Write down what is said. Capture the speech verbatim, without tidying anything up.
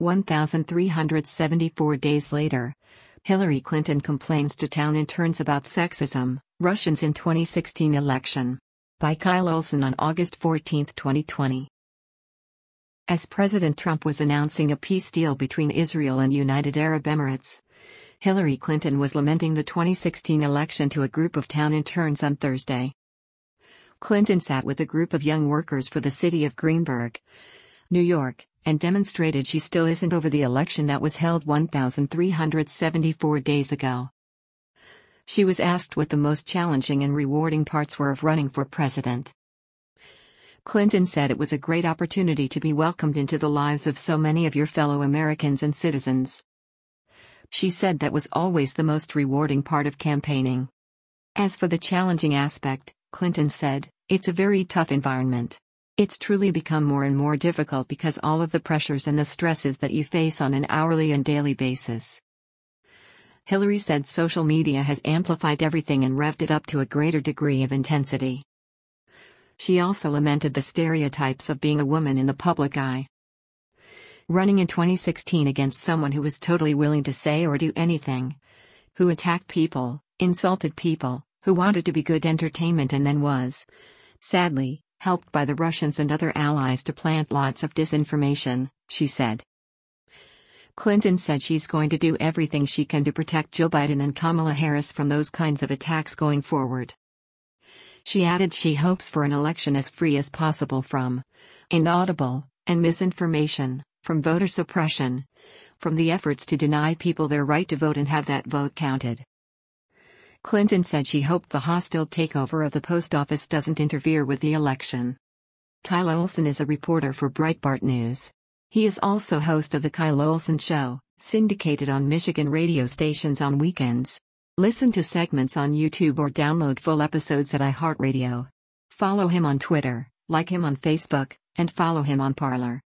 one thousand three hundred seventy-four days later, Hillary Clinton complains to town interns about sexism, Russians in twenty sixteen election. By Kyle Olson on August fourteenth, twenty twenty. As President Trump was announcing a peace deal between Israel and United Arab Emirates, Hillary Clinton was lamenting the twenty sixteen election to a group of town interns on Thursday. Clinton sat with a group of young workers for the city of Greenburgh, New York, and demonstrated she still isn't over the election that was held one thousand three hundred seventy-four days ago. She was asked what the most challenging and rewarding parts were of running for president. Clinton said it was a great opportunity to be welcomed into the lives of so many of your fellow Americans and citizens. She said that was always the most rewarding part of campaigning. As for the challenging aspect, Clinton said, it's a very tough environment. It's truly become more and more difficult because all of the pressures and the stresses that you face on an hourly and daily basis. Hillary said social media has amplified everything and revved it up to a greater degree of intensity. She also lamented the stereotypes of being a woman in the public eye. Running in twenty sixteen against someone who was totally willing to say or do anything, who attacked people, insulted people, who wanted to be good entertainment and then was, sadly, helped by the Russians and other allies to plant lots of disinformation, she said. Clinton said she's going to do everything she can to protect Joe Biden and Kamala Harris from those kinds of attacks going forward. She added she hopes for an election as free as possible from inaudible and misinformation, from voter suppression, from the efforts to deny people their right to vote and have that vote counted. Clinton said she hoped the hostile takeover of the post office doesn't interfere with the election. Kyle Olson is a reporter for Breitbart News. He is also host of The Kyle Olson Show, syndicated on Michigan radio stations on weekends. Listen to segments on YouTube or download full episodes at iHeartRadio. Follow him on Twitter, like him on Facebook, and follow him on Parler.